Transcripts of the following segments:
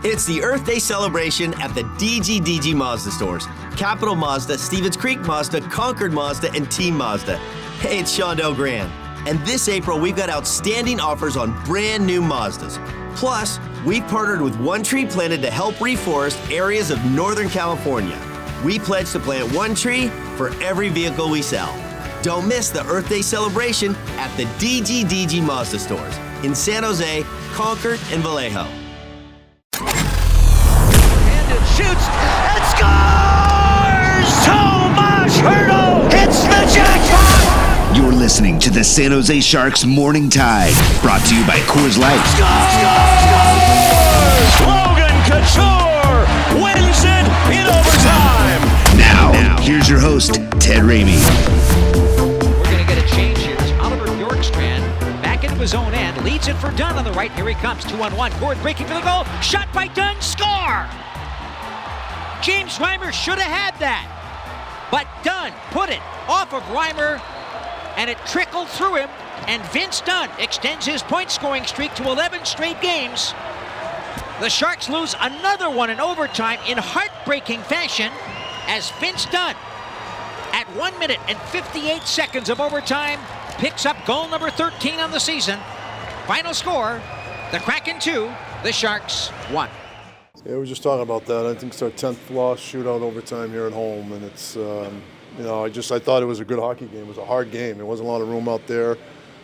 It's the Earth Day celebration at the DGDG Mazda stores. Capital Mazda, Stevens Creek Mazda, Concord Mazda, and Team Mazda. Hey, it's Shondell Grand. And this April, we've got outstanding offers on brand new Mazdas. Plus, we've partnered with One Tree Planted to help reforest areas of Northern California. We pledge to plant one tree for every vehicle we sell. Don't miss the Earth Day celebration at the DGDG Mazda stores in San Jose, Concord, and Vallejo. Shoots and scores! Tomas Hertl hits the jackpot! You're listening to the San Jose Sharks Morning Tide, brought to you by Coors Light. Scores! Logan Couture wins it in overtime! Now, here's your host, Ted Ramey. We're going to get a change here. It's Oliver Bjorkstrand back into his own end, leads it for Dunn on the right. Here he comes, 2-on-1. Gord breaking for the goal. Shot by Dunn, score! James Reimer should have had that, but Dunn put it off of Reimer, and it trickled through him, and Vince Dunn extends his point-scoring streak to 11 straight games. The Sharks lose another one in overtime in heartbreaking fashion as Vince Dunn, at 1 minute and 58 seconds of overtime, picks up goal number 13 on the season. Final score, the Kraken 2, the Sharks 1. Yeah, we were just talking about that. I think it's our 10th loss shootout overtime here at home, and it's, I thought it was a good hockey game. It was a hard game. There wasn't a lot of room out there.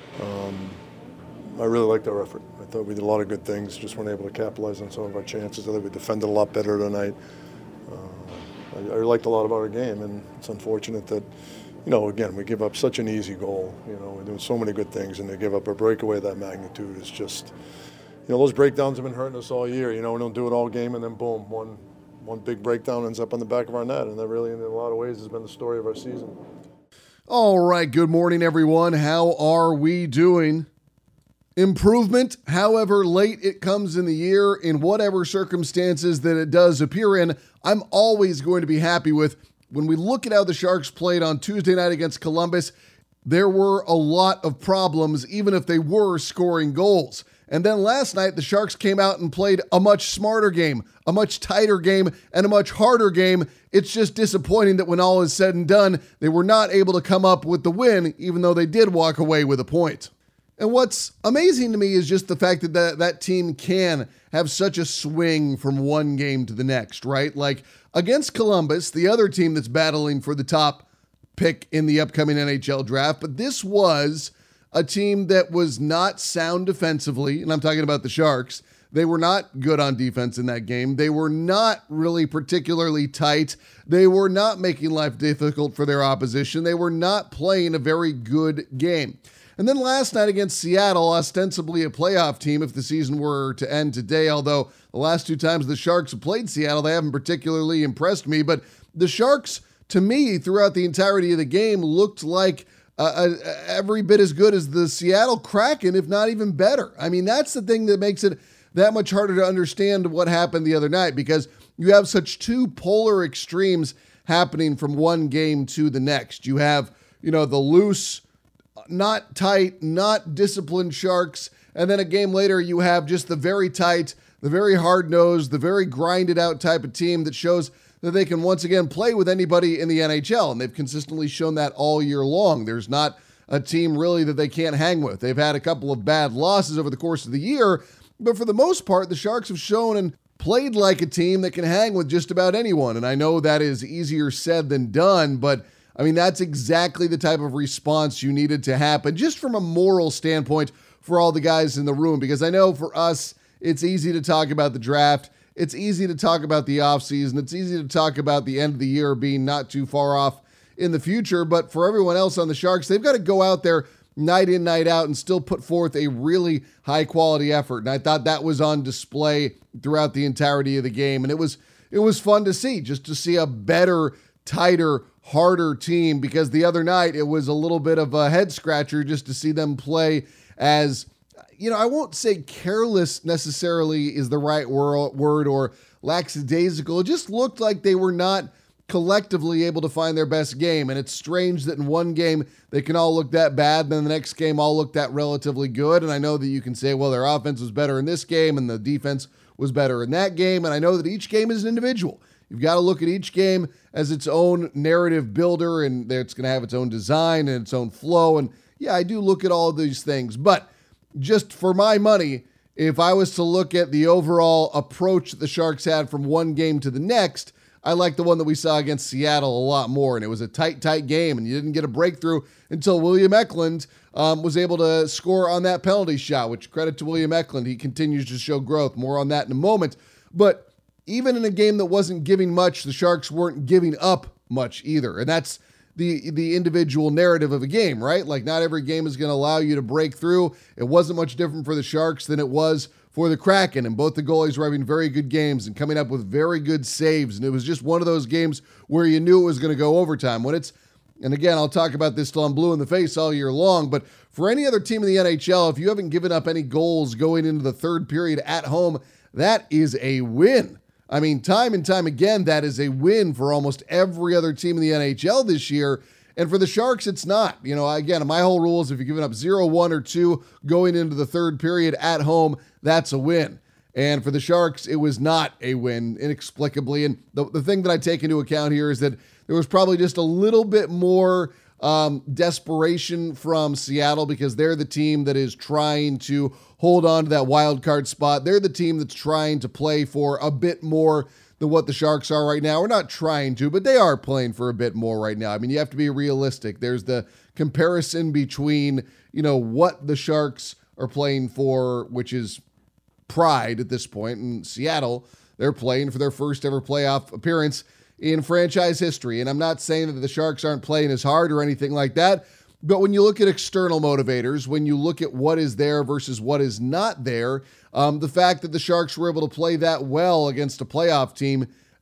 I really liked our effort. I thought we did a lot of good things, just weren't able to capitalize on some of our chances. I think we defended a lot better tonight. I liked a lot about our game, and it's unfortunate that, again, we give up such an easy goal. We're doing so many good things, and to give up a breakaway of that magnitude is just... those breakdowns have been hurting us all year. We don't do it all game, and then boom, one big breakdown ends up on the back of our net, and that really, in a lot of ways, has been the story of our season. All right, good morning, everyone. How are we doing? Improvement, however late it comes in the year, in whatever circumstances that it does appear in, I'm always going to be happy with. When we look at how the Sharks played on Tuesday night against Columbus, there were a lot of problems, even if they were scoring goals. And then last night, the Sharks came out and played a much smarter game, a much tighter game, and a much harder game. It's just disappointing that when all is said and done, they were not able to come up with the win, even though they did walk away with a point. And what's amazing to me is just the fact that that team can have such a swing from one game to the next, right? Like against Columbus, the other team that's battling for the top pick in the upcoming NHL draft, but this was a team that was not sound defensively, and I'm talking about the Sharks. They were not good on defense in that game. They were not really particularly tight. They were not making life difficult for their opposition. They were not playing a very good game. And then last night against Seattle, ostensibly a playoff team if the season were to end today, although the last two times the Sharks have played Seattle, they haven't particularly impressed me. But the Sharks, to me, throughout the entirety of the game, looked like every bit as good as the Seattle Kraken, if not even better. I mean, that's the thing that makes it that much harder to understand what happened the other night, because you have such two polar extremes happening from one game to the next. You have, the loose, not tight, not disciplined Sharks, and then a game later you have just the very tight, the very hard-nosed, the very grinded-out type of team that shows that they can once again play with anybody in the NHL, and they've consistently shown that all year long. There's not a team really that they can't hang with. They've had a couple of bad losses over the course of the year, but for the most part, the Sharks have shown and played like a team that can hang with just about anyone, and I know that is easier said than done, but I mean, that's exactly the type of response you needed to happen, just from a moral standpoint for all the guys in the room, because I know for us, it's easy to talk about the draft. It's easy to talk about the offseason. It's easy to talk about the end of the year being not too far off in the future. But for everyone else on the Sharks, they've got to go out there night in, night out and still put forth a really high quality effort. And I thought that was on display throughout the entirety of the game. And it was fun to see, just to see a better, tighter, harder team, because the other night it was a little bit of a head scratcher just to see them play as, I won't say careless necessarily is the right word, or lackadaisical. It just looked like they were not collectively able to find their best game. And it's strange that in one game they can all look that bad, then the next game all look that relatively good. And I know that you can say, well, their offense was better in this game and the defense was better in that game. And I know that each game is an individual. You've got to look at each game as its own narrative builder, and it's going to have its own design and its own flow. And yeah, I do look at all of these things. But just for my money, if I was to look at the overall approach that the Sharks had from one game to the next, I like the one that we saw against Seattle a lot more. And it was a tight game, and you didn't get a breakthrough until William Eklund was able to score on that penalty shot, which credit to William Eklund. He continues to show growth. More on that in a moment. But even in a game that wasn't giving much, the Sharks weren't giving up much either. And that's the individual narrative of a game, right? Like, not every game is going to allow you to break through. It wasn't much different for the Sharks than it was for the Kraken. And both the goalies were having very good games and coming up with very good saves. And it was just one of those games where you knew it was going to go overtime. And again, I'll talk about this till I'm blue in the face all year long, but for any other team in the NHL, if you haven't given up any goals going into the third period at home, that is a win. I mean, time and time again, that is a win for almost every other team in the NHL this year. And for the Sharks, it's not. You know, again, my whole rule is if you're giving up 0, 1, or 2 going into the third period at home, that's a win. And for the Sharks, it was not a win, inexplicably. And the thing that I take into account here is that there was probably just a little bit more desperation from Seattle because they're the team that is trying to hold on to that wild card spot. They're the team that's trying to play for a bit more than what the Sharks are right now. We're not trying to, but they are playing for a bit more right now. I mean, you have to be realistic. There's the comparison between, what the Sharks are playing for, which is pride at this point. In Seattle, they're playing for their first ever playoff appearance in franchise history. And I'm not saying that the Sharks aren't playing as hard or anything like that, but when you look at external motivators, when you look at what is there versus what is not there, the fact that the Sharks were able to play that well against a playoff team,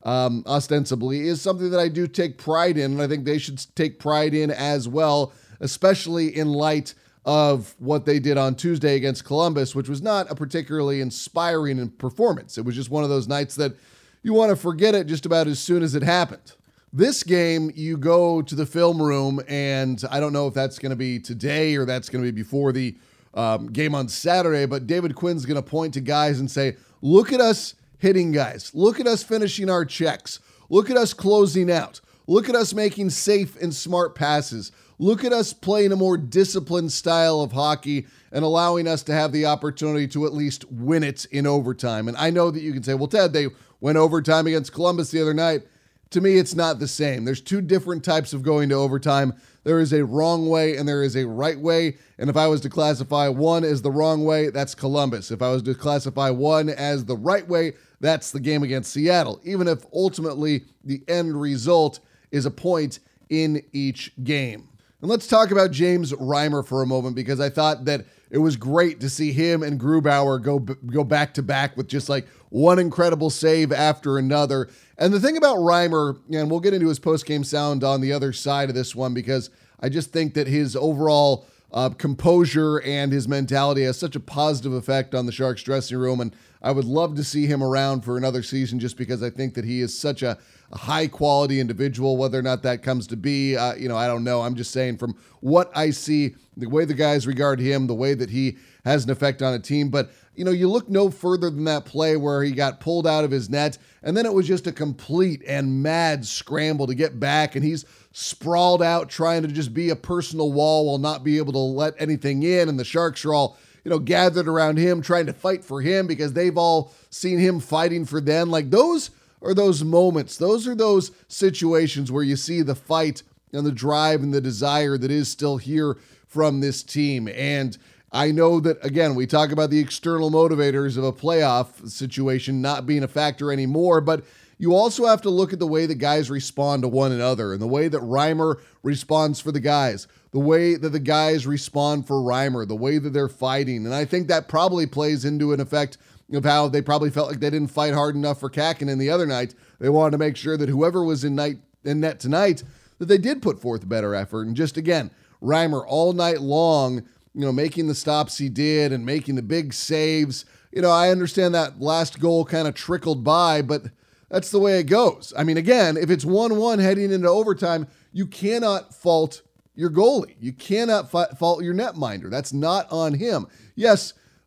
ostensibly, is something that I do take pride in, and I think they should take pride in as well, especially in light of what they did on Tuesday against Columbus, which was not a particularly inspiring performance. It was just one of those nights that you want to forget it just about as soon as it happened. This game, you go to the film room, and I don't know if that's going to be today or that's going to be before the game on Saturday, but David Quinn's going to point to guys and say, look at us hitting guys. Look at us finishing our checks. Look at us closing out. Look at us making safe and smart passes. Look at us playing a more disciplined style of hockey and allowing us to have the opportunity to at least win it in overtime. And I know that you can say, well, Ted, they went overtime against Columbus the other night. To me, it's not the same. There's two different types of going to overtime. There is a wrong way and there is a right way. And if I was to classify one as the wrong way, that's Columbus. If I was to classify one as the right way, that's the game against Seattle, even if ultimately the end result is a point in each game. And let's talk about James Reimer for a moment, because I thought that it was great to see him and Grubauer go back to back with just like one incredible save after another. And the thing about Reimer, and we'll get into his post-game sound on the other side of this one, because I just think that his overall composure and his mentality has such a positive effect on the Sharks dressing room. And I would love to see him around for another season, just because I think that he is such a high quality individual. Whether or not that comes to be, I don't know. I'm just saying from what I see, the way the guys regard him, the way that he has an effect on a team. But, you look no further than that play where he got pulled out of his net, and then it was just a complete and mad scramble to get back, and he's sprawled out trying to just be a personal wall while not be able to let anything in, and the Sharks are all, gathered around him trying to fight for him because they've all seen him fighting for them. Like, those are those moments. Those are those situations where you see the fight and the drive and the desire that is still here from this team. And I know that, again, we talk about the external motivators of a playoff situation not being a factor anymore, but you also have to look at the way that guys respond to one another and the way that Reimer responds for the guys, the way that the guys respond for Reimer, the way that they're fighting. And I think that probably plays into an effect of how they probably felt like they didn't fight hard enough for Kähkönen the other night. They wanted to make sure that whoever was in net tonight, that they did put forth a better effort. And just, again, Reimer all night long, making the stops he did and making the big saves. I understand that last goal kind of trickled by, but that's the way it goes. I mean, again, if it's 1-1 heading into overtime, you cannot fault your goalie. You cannot fault your netminder. That's not on him. Yes,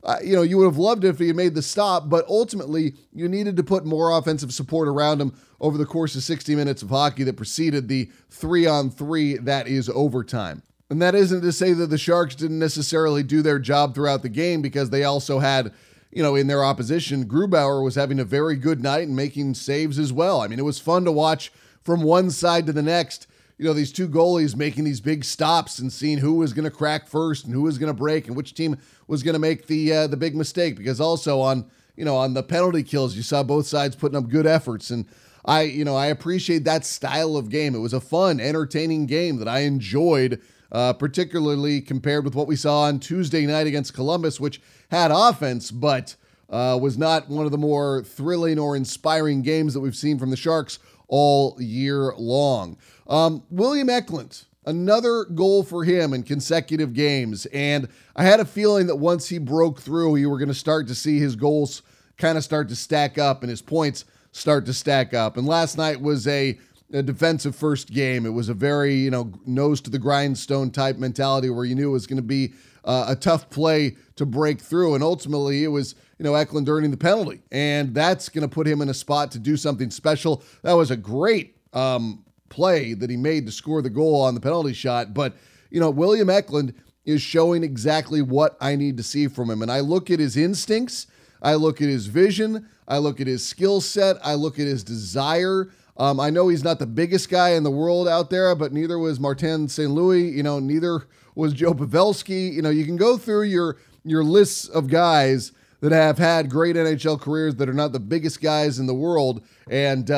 you would have loved it if he had made the stop, but ultimately you needed to put more offensive support around him over the course of 60 minutes of hockey that preceded the 3-on-3 that is overtime. And that isn't to say that the Sharks didn't necessarily do their job throughout the game, because they also had, in their opposition, Grubauer was having a very good night and making saves as well. I mean, it was fun to watch from one side to the next, these two goalies making these big stops and seeing who was going to crack first and who was going to break and which team was going to make the big mistake. Because also on the penalty kills, you saw both sides putting up good efforts. And I appreciate that style of game. It was a fun, entertaining game that I enjoyed, particularly compared with what we saw on Tuesday night against Columbus, which had offense, but was not one of the more thrilling or inspiring games that we've seen from the Sharks all year long. William Eklund, another goal for him in consecutive games. And I had a feeling that once he broke through, you were going to start to see his goals kind of start to stack up and his points start to stack up. And last night was a defensive first game. It was a very, nose to the grindstone type mentality where you knew it was going to be a tough play to break through. And ultimately it was, Eklund earning the penalty. And that's going to put him in a spot to do something special. That was a great play that he made to score the goal on the penalty shot. But, William Eklund is showing exactly what I need to see from him. And I look at his instincts. I look at his vision. I look at his skill set. I look at his desire. I know he's not the biggest guy in the world out there, but neither was Martin St. Louis. Neither was Joe Pavelski. You can go through your lists of guys that have had great NHL careers that are not the biggest guys in the world. And,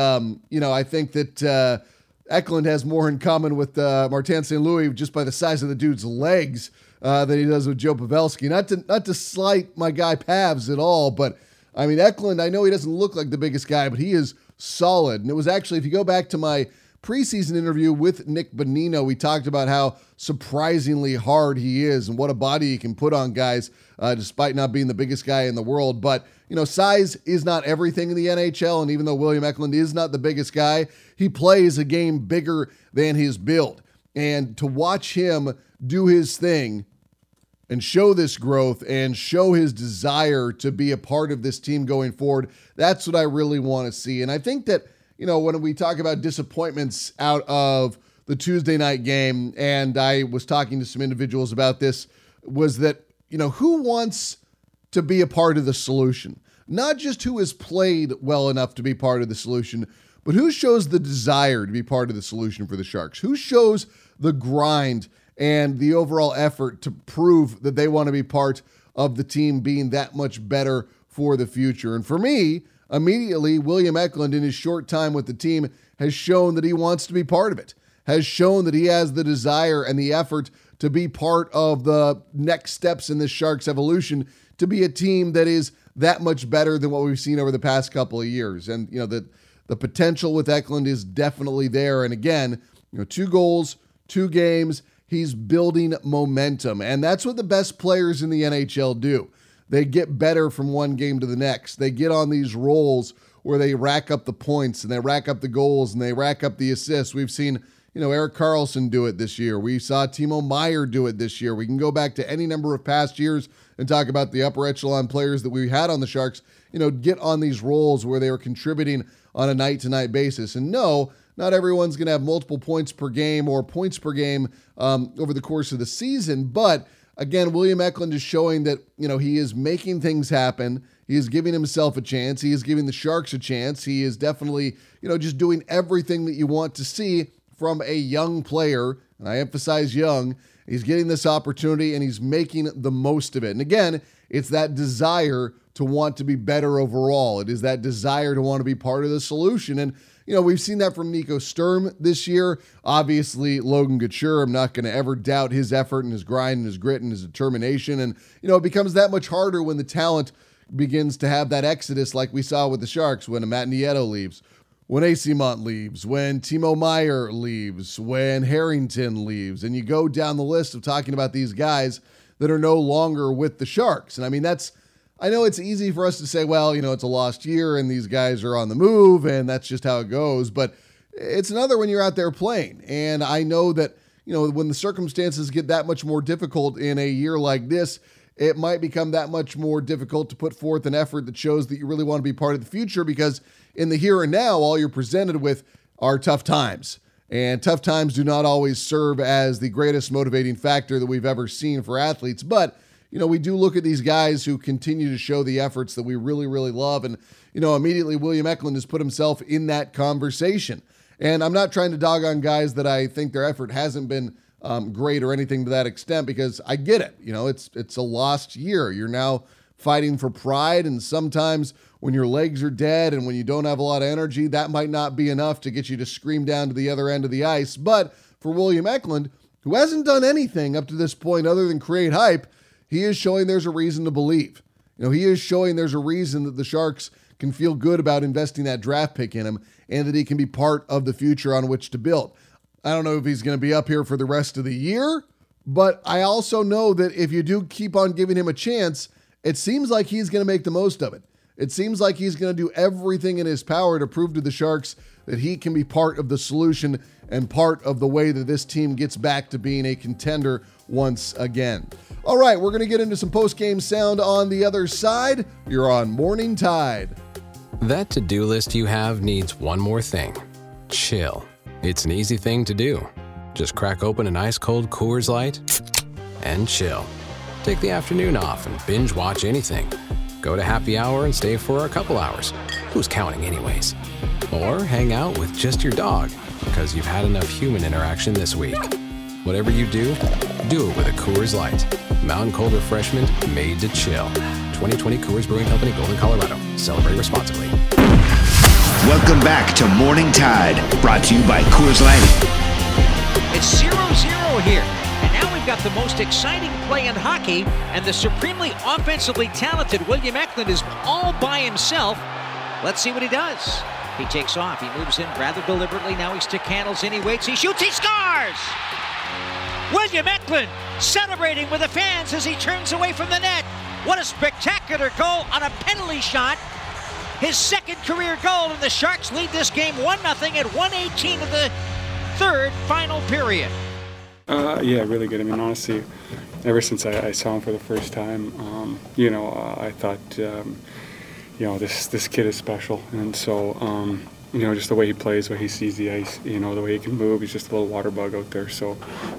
I think that Eklund has more in common with Martin St. Louis just by the size of the dude's legs than he does with Joe Pavelski. Not to slight my guy Pavs at all, but I mean, Eklund, I know he doesn't look like the biggest guy, but he is solid. And it was actually, if you go back to my preseason interview with Nick Bonino, we talked about how surprisingly hard he is and what a body he can put on guys, despite not being the biggest guy in the world. But, size is not everything in the NHL. And even though William Eklund is not the biggest guy, he plays a game bigger than his build. And to watch him do his thing and show this growth and show his desire to be a part of this team going forward, that's what I really want to see. And I think that, when we talk about disappointments out of the Tuesday night game, and I was talking to some individuals about this, was that, who wants to be a part of the solution? Not just who has played well enough to be part of the solution, but who shows the desire to be part of the solution for the Sharks? Who shows the grind and the overall effort to prove that they want to be part of the team being that much better for the future? And for me, immediately, William Eklund, in his short time with the team, has shown that he wants to be part of it, has shown that he has the desire and the effort to be part of the next steps in this Sharks evolution, to be a team that is that much better than what we've seen over the past couple of years. And, the potential with Eklund is definitely there. And again, 2 goals, 2 games, he's building momentum. And that's what the best players in the NHL do. They get better from one game to the next. They get on these rolls where they rack up the points and they rack up the goals and they rack up the assists. We've seen, Erik Karlsson do it this year. We saw Timo Meier do it this year. We can go back to any number of past years and talk about the upper echelon players that we had on the Sharks, get on these rolls where they were contributing on a night-to-night basis. And no, not everyone's going to have multiple points per game or points per game over the course of the season, but again, William Eklund is showing that, he is making things happen. He is giving himself a chance. He is giving the Sharks a chance. He is definitely, just doing everything that you want to see from a young player. And I emphasize young. He's getting this opportunity and he's making the most of it. And again, it's that desire to want to be better overall. It is that desire to want to be part of the solution. And, we've seen that from Nico Sturm this year. Obviously, Logan Couture, I'm not going to ever doubt his effort and his grind and his grit and his determination. And, it becomes that much harder when the talent begins to have that exodus like we saw with the Sharks when Matt Nieto leaves, when Eyssimont leaves, when Timo Meier leaves, when Harrington leaves. And you go down the list of talking about these guys that are no longer with the Sharks. And I mean, I know it's easy for us to say, well, it's a lost year and these guys are on the move and that's just how it goes. But it's another when you're out there playing. And I know that, when the circumstances get that much more difficult in a year like this, it might become that much more difficult to put forth an effort that shows that you really want to be part of the future, because in the here and now, all you're presented with are tough times. And tough times do not always serve as the greatest motivating factor that we've ever seen for athletes. But, we do look at these guys who continue to show the efforts that we really, really love. And, immediately William Eklund has put himself in that conversation. And I'm not trying to dog on guys that I think their effort hasn't been great or anything to that extent, because I get it. It's a lost year. You're now fighting for pride, and sometimes when your legs are dead and when you don't have a lot of energy, that might not be enough to get you to scream down to the other end of the ice. But for William Eklund, who hasn't done anything up to this point other than create hype, he is showing there's a reason to believe. He is showing there's a reason that the Sharks can feel good about investing that draft pick in him, and that he can be part of the future on which to build. I don't know if he's going to be up here for the rest of the year, but I also know that if you do keep on giving him a chance, it seems like he's going to make the most of it. It seems like he's going to do everything in his power to prove to the Sharks that he can be part of the solution and part of the way that this team gets back to being a contender once again. All right, we're going to get into some post-game sound on the other side. You're on Morning Tide. That to-do list you have needs one more thing. Chill. It's an easy thing to do. Just crack open an ice-cold Coors Light and chill. Take the afternoon off and binge watch anything. Go to happy hour and stay for a couple hours. Who's counting anyways? Or hang out with just your dog, because you've had enough human interaction this week. Whatever you do it with a Coors Light. Mountain Cold Refreshment made to chill. 2020 Coors Brewing Company, Golden, Colorado. Celebrate responsibly. Welcome back to Morning Tide, brought to you by Coors Light. It's 0-0 here. And now we've got the most exciting play in hockey, and the supremely offensively talented William Eklund is all by himself. Let's see what he does. He takes off. He moves in rather deliberately. Now he stick handles in. He waits. He shoots. He scores! William Eklund celebrating with the fans as he turns away from the net. What a spectacular goal on a penalty shot. His second career goal, and the Sharks lead this game 1-0 at 1:18 of the third final period. Yeah, really good. I mean, honestly, ever since I saw him for the first time, I thought, this kid is special. And so, just the way he plays, the way he sees the ice, the way he can move, he's just a little water bug out there. So,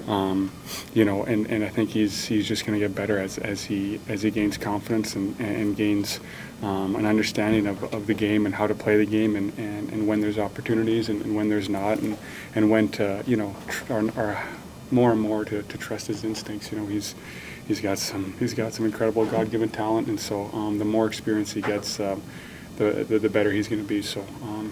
and I think he's just going to get better as he gains confidence and gains an understanding of the game and how to play the game and when there's opportunities and when there's not, and when to, are more and more to trust his instincts. He's got some incredible God-given talent, and so the more experience he gets, the better he's going to be. So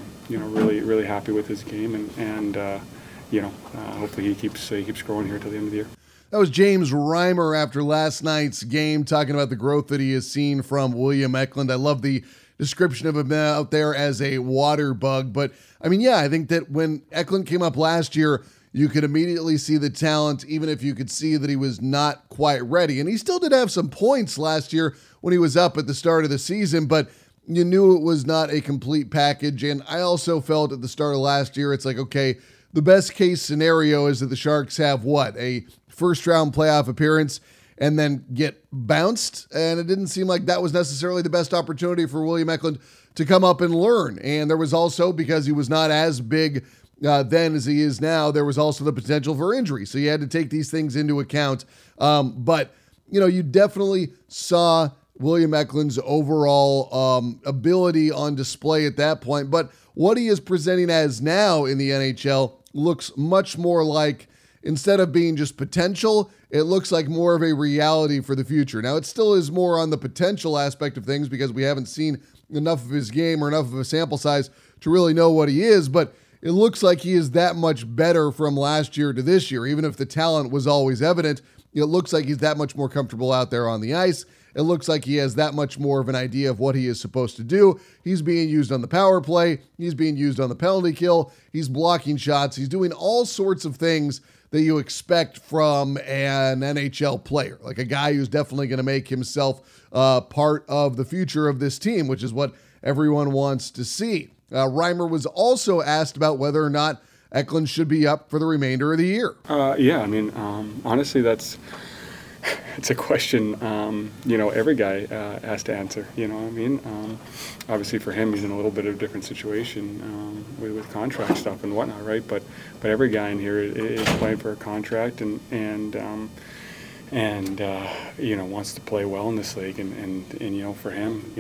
really happy with his game, and hopefully he keeps growing here till the end of the year. That was James Reimer after last night's game, talking about the growth that he has seen from William Eklund. I love the description of him out there as a water bug. But I think that when Eklund came up last year, you could immediately see the talent, even if you could see that he was not quite ready. And he still did have some points last year when he was up at the start of the season, but you knew it was not a complete package. And I also felt at the start of last year, it's like, okay, the best case scenario is that the Sharks have a first round playoff appearance and then get bounced. And it didn't seem like that was necessarily the best opportunity for William Eklund to come up and learn. And there was also, because he was not as big then as he is now, there was also the potential for injury. So you had to take these things into account. But you definitely saw William Eklund's overall ability on display at that point. But what he is presenting as now in the NHL looks much more like, instead of being just potential, it looks like more of a reality for the future. Now, it still is more on the potential aspect of things because we haven't seen enough of his game or enough of a sample size to really know what he is, but it looks like he is that much better from last year to this year. Even if the talent was always evident, it looks like he's that much more comfortable out there on the ice. It looks like he has that much more of an idea of what he is supposed to do. He's being used on the power play. He's being used on the penalty kill. He's blocking shots. He's doing all sorts of things that you expect from an NHL player, like a guy who's definitely going to make himself part of the future of this team, which is what everyone wants to see. Reimer was also asked about whether or not Eklund should be up for the remainder of the year. Honestly, it's a question, every guy has to answer. You know what I mean? Obviously, for him, he's in a little bit of a different situation with contract stuff and whatnot, right? But every guy in here is playing for a contract and wants to play well in this league. And for him,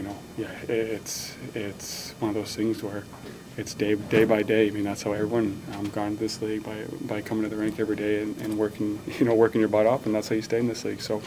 it's one of those things where it's day by day. I mean, that's how everyone got into this league, by coming to the rink every day and working your butt off, and that's how you stay in this league. So,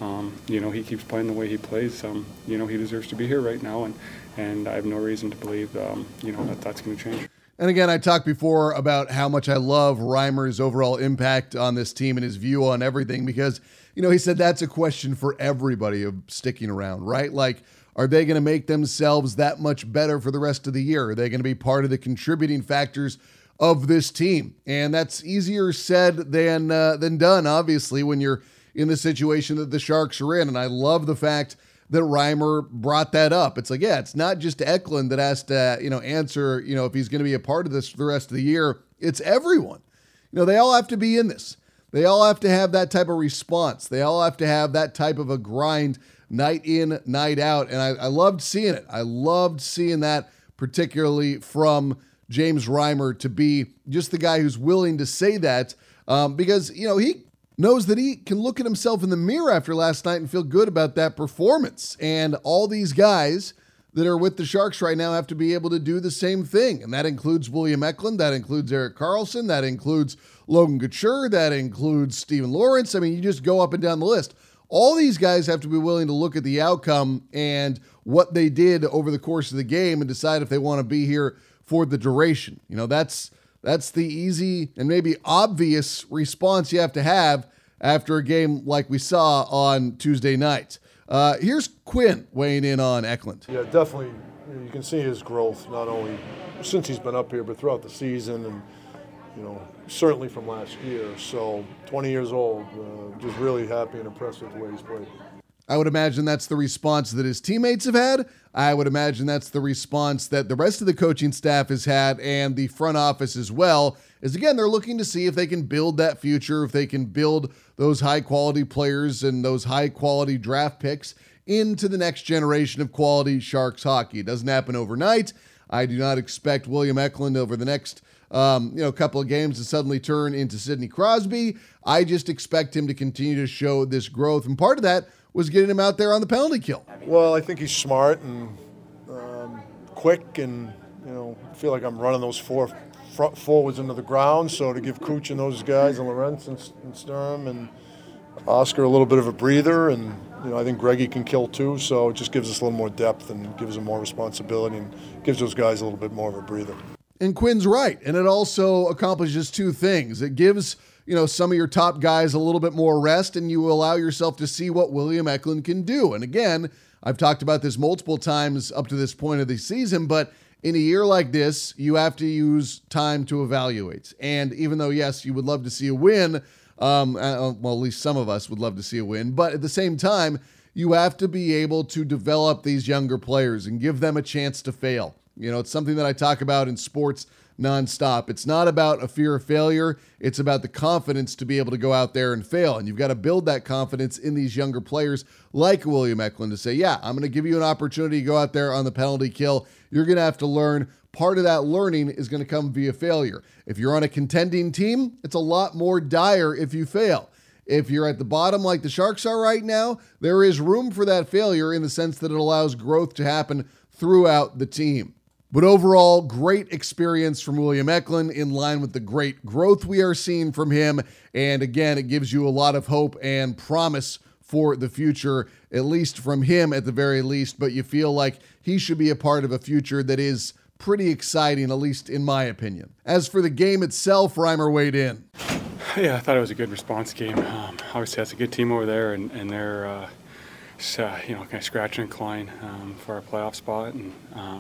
he keeps playing the way he plays. He deserves to be here right now, and I have no reason to believe, that's going to change. And again, I talked before about how much I love Reimer's overall impact on this team and his view on everything, because, he said that's a question for everybody of sticking around, right? Like, are they going to make themselves that much better for the rest of the year? Are they going to be part of the contributing factors of this team? And that's easier said than done, obviously, when you're in the situation that the Sharks are in. And I love the fact that Reimer brought that up. It's like, yeah, it's not just Eklund that has to, answer, if he's going to be a part of this for the rest of the year. It's everyone. They all have to be in this. They all have to have that type of response. They all have to have that type of a grind night in, night out. And I loved seeing it. I loved seeing that, particularly from James Reimer, to be just the guy who's willing to say that because, he knows that he can look at himself in the mirror after last night and feel good about that performance. And all these guys that are with the Sharks right now have to be able to do the same thing. And that includes William Eklund. That includes Erik Karlsson. That includes Logan Couture. That includes Steven Lorentz. I mean, you just go up and down the list. All these guys have to be willing to look at the outcome and what they did over the course of the game and decide if they want to be here for the duration. That's the easy and maybe obvious response you have to have after a game like we saw on Tuesday night. Here's Quinn weighing in on Eklund. Yeah, definitely. You can see his growth, not only since he's been up here, but throughout the season and, certainly from last year. So 20 years old, just really happy and impressed with the way he's played. I would imagine that's the response that his teammates have had. I would imagine that's the response that the rest of the coaching staff has had and the front office as well, is again, they're looking to see if they can build that future, if they can build those high-quality players and those high-quality draft picks into the next generation of quality Sharks hockey. It doesn't happen overnight. I do not expect William Eklund over the next couple of games to suddenly turn into Sidney Crosby. I just expect him to continue to show this growth. And part of that was getting him out there on the penalty kill. Well, I think he's smart and quick, and I feel like I'm running those four front forwards into the ground. So to give Cooch and those guys, and Lorentz and Sturm and Oscar a little bit of a breather, and I think Greggy can kill too. So it just gives us a little more depth and gives them more responsibility and gives those guys a little bit more of a breather. And Quinn's right. And it also accomplishes two things. It gives, some of your top guys a little bit more rest, and you allow yourself to see what William Eklund can do. And again, I've talked about this multiple times up to this point of the season, but in a year like this, you have to use time to evaluate. And even though, yes, you would love to see a win, at least some of us would love to see a win, but at the same time, you have to be able to develop these younger players and give them a chance to fail. It's something that I talk about in sports nonstop. It's not about a fear of failure. It's about the confidence to be able to go out there and fail. And you've got to build that confidence in these younger players like William Eklund to say, yeah, I'm going to give you an opportunity to go out there on the penalty kill. You're going to have to learn. Part of that learning is going to come via failure. If you're on a contending team, it's a lot more dire if you fail. If you're at the bottom like the Sharks are right now, there is room for that failure in the sense that it allows growth to happen throughout the team. But overall, great experience from William Eklund in line with the great growth we are seeing from him. And again, it gives you a lot of hope and promise for the future, at least from him at the very least. But you feel like he should be a part of a future that is pretty exciting, at least in my opinion. As for the game itself, Reimer weighed in. Yeah, I thought it was a good response game. Obviously, that's a good team over there, and they're kind of scratch and climb for our playoff spot, and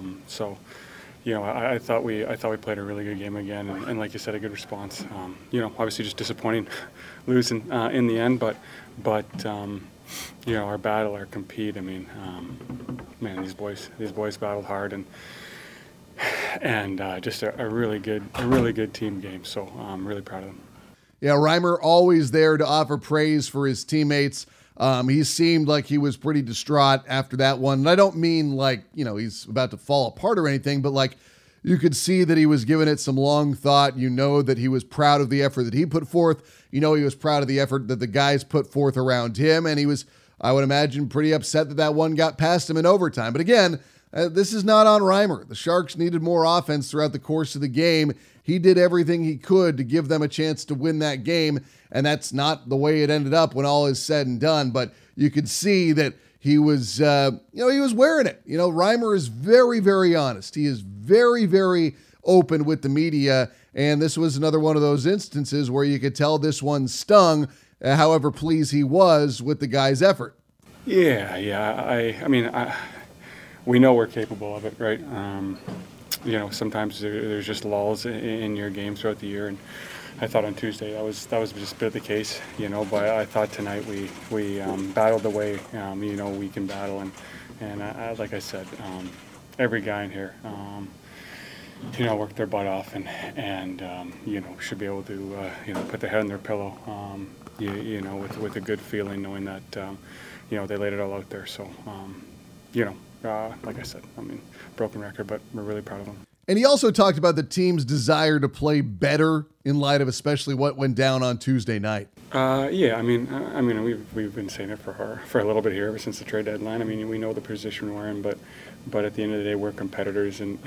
I thought we played a really good game again, and like you said, a good response. Obviously just disappointing losing in the end, but our battle, our compete. I mean, these boys battled hard, and just a really good team game. So I'm really proud of them. Yeah, Reimer always there to offer praise for his teammates. He seemed like he was pretty distraught after that one. And I don't mean like, he's about to fall apart or anything, but like you could see that he was giving it some long thought. That he was proud of the effort that he put forth. He was proud of the effort that the guys put forth around him. And he was, I would imagine, pretty upset that one got past him in overtime. But again, this is not on Reimer. The Sharks needed more offense throughout the course of the game. He did everything he could to give them a chance to win that game, and that's not the way it ended up when all is said and done. But you could see that he was, he was wearing it. Reimer is very, very honest. He is very, very open with the media, and this was another one of those instances where you could tell this one stung, however pleased he was with the guy's effort. Yeah. I mean, we know we're capable of it, right? Sometimes there's just lulls in your game throughout the year, and I thought on Tuesday that was just a bit of the case, But I thought tonight we battled the way we can battle, and like I said, every guy in here, worked their butt off, and should be able to put their head on their pillow, with a good feeling, knowing that they laid it all out there. So like I said, broken record, but we're really proud of them. And he also talked about the team's desire to play better in light of especially what went down on Tuesday night. We've been saying it for a little bit here ever since the trade deadline. We know the position we're in, but at the end of the day, we're competitors, and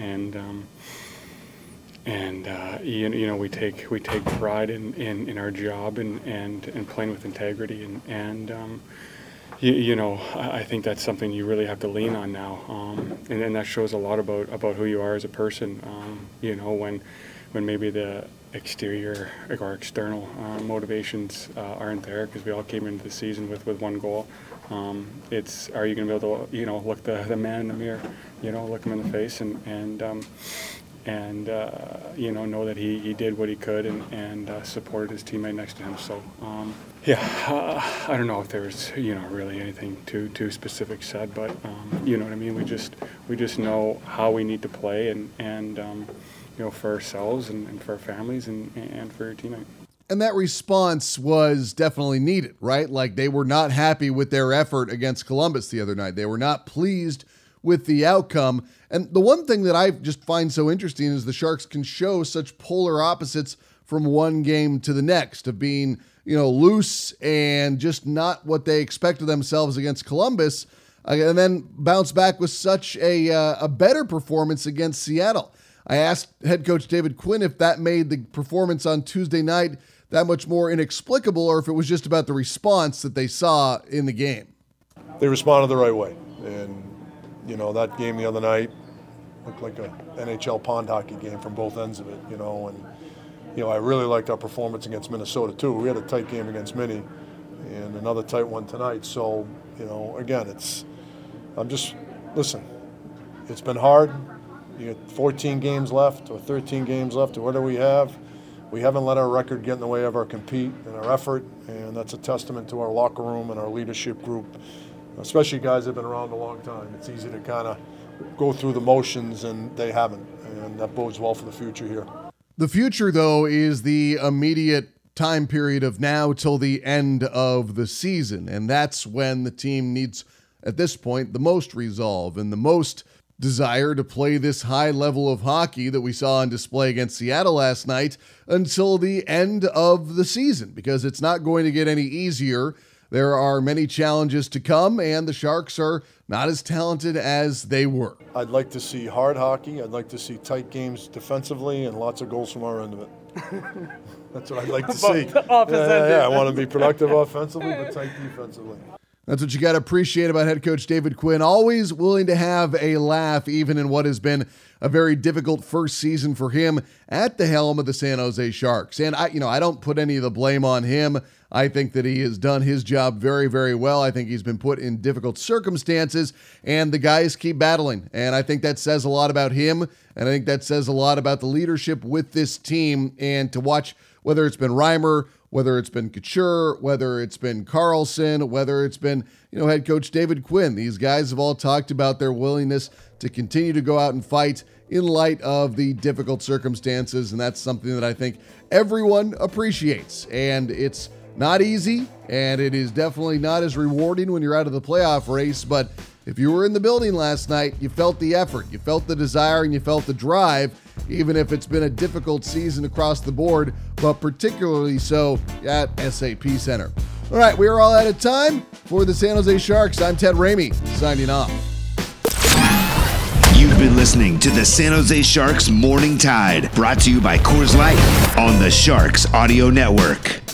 we take pride in our job and playing with integrity, and I think that's something you really have to lean on now, and that shows a lot about who you are as a person. When maybe the exterior or external motivations aren't there, because we all came into the season with one goal. It's, are you going to be able to look the man in the mirror, look him in the face, and know that he did what he could and supported his teammate next to him. So. I don't know if there's really anything too specific said, but you know what I mean. We just know how we need to play, and for ourselves and for our families and for your teammate. And that response was definitely needed, right? Like, they were not happy with their effort against Columbus the other night. They were not pleased with the outcome. And the one thing that I just find so interesting is the Sharks can show such polar opposites from one game to the next, of being loose and just not what they expected themselves against Columbus, and then bounce back with such a better performance against Seattle. I asked head coach David Quinn if that made the performance on Tuesday night that much more inexplicable, or if it was just about the response that they saw in the game. They responded the right way, and that game the other night looked like a NHL pond hockey game from both ends of it, and I really liked our performance against Minnesota too. We had a tight game against Minnie and another tight one tonight. So, again, listen, it's been hard. You got 14 games left or 13 games left or whatever we have. We haven't let our record get in the way of our compete and our effort, and that's a testament to our locker room and our leadership group, especially guys that have been around a long time. It's easy to kind of go through the motions, and they haven't, and that bodes well for the future here. The future, though, is the immediate time period of now till the end of the season. And that's when the team needs, at this point, the most resolve and the most desire to play this high level of hockey that we saw on display against Seattle last night until the end of the season, because it's not going to get any easier. There are many challenges to come, and the Sharks are not as talented as they were. I'd like to see hard hockey. I'd like to see tight games defensively and lots of goals from our end of it. That's what I'd like to see. I want to be productive offensively, but tight defensively. That's what you got to appreciate about head coach David Quinn. Always willing to have a laugh, even in what has been a very difficult first season for him at the helm of the San Jose Sharks. And I don't put any of the blame on him. I think that he has done his job very, very well. I think he's been put in difficult circumstances, and the guys keep battling. And I think that says a lot about him, and I think that says a lot about the leadership with this team. And to watch, whether it's been Reimer, whether it's been Couture, whether it's been Karlsson, whether it's been, head coach David Quinn, these guys have all talked about their willingness to continue to go out and fight in light of the difficult circumstances. And that's something that I think everyone appreciates. And it's Not easy, and it is definitely not as rewarding when you're out of the playoff race, but if you were in the building last night, you felt the effort, you felt the desire, and you felt the drive, even if it's been a difficult season across the board, but particularly so at SAP Center. All right, we are all out of time. For the San Jose Sharks, I'm Ted Ramey, signing off. You've been listening to the San Jose Sharks Morning Tide, brought to you by Coors Light on the Sharks Audio Network.